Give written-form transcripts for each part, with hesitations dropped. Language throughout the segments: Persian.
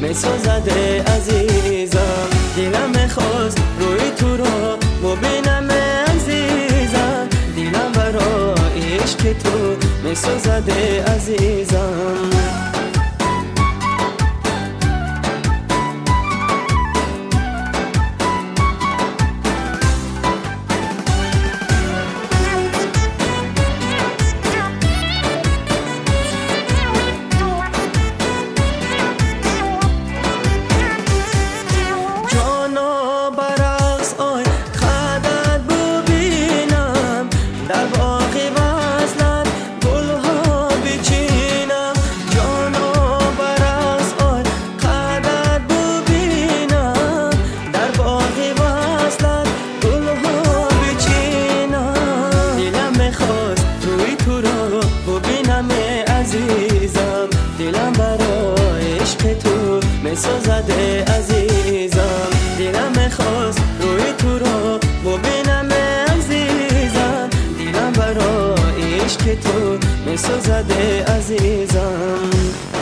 میسوزده عزیزم. دلم میخواست روی تو رو ببینم عزیزم. دلم برای عشق تو میسوزده عزیزم. دلم برای عشق تو میسوزده عزیزم. دلم میخواست روی تو رو ببینم عزیزم. دلم برای عشق تو میسوزده عزیزم.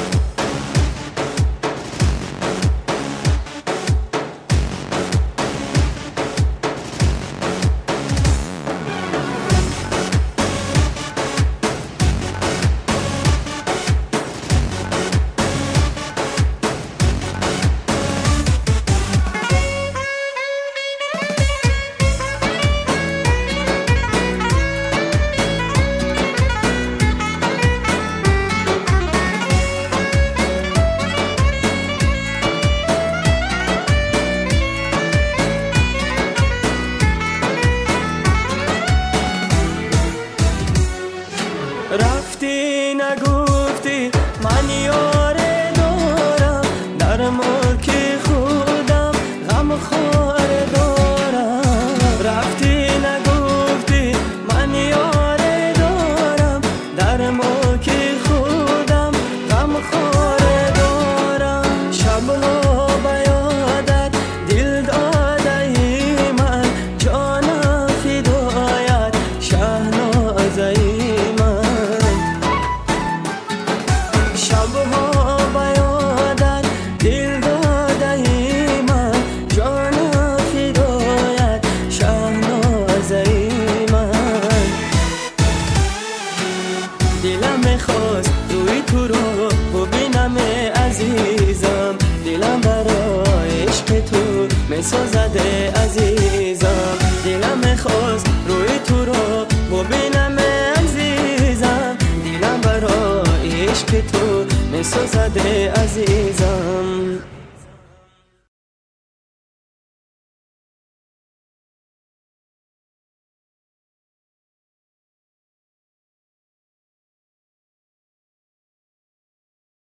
رفتی نگفتی من یاره دارم، در ملک خودم غم خواره دارم. رفتی نگفتی من یاره دارم، در ملک خودم غم خواره دارم. شبها بیادت دل داده ای من، جانم فدایت شهنازه ای من. شبها بیادت دل داده ای من، جانم فدایت شهنازه ای من. دلم میخواست روی تو رو ببینم عزیزم. دلم برای عشق تو میسوزده عزیزم. دلم میخواست روی تو رو ببینم عزیزم. دلم برای عشق تو میسوزده عزیزم.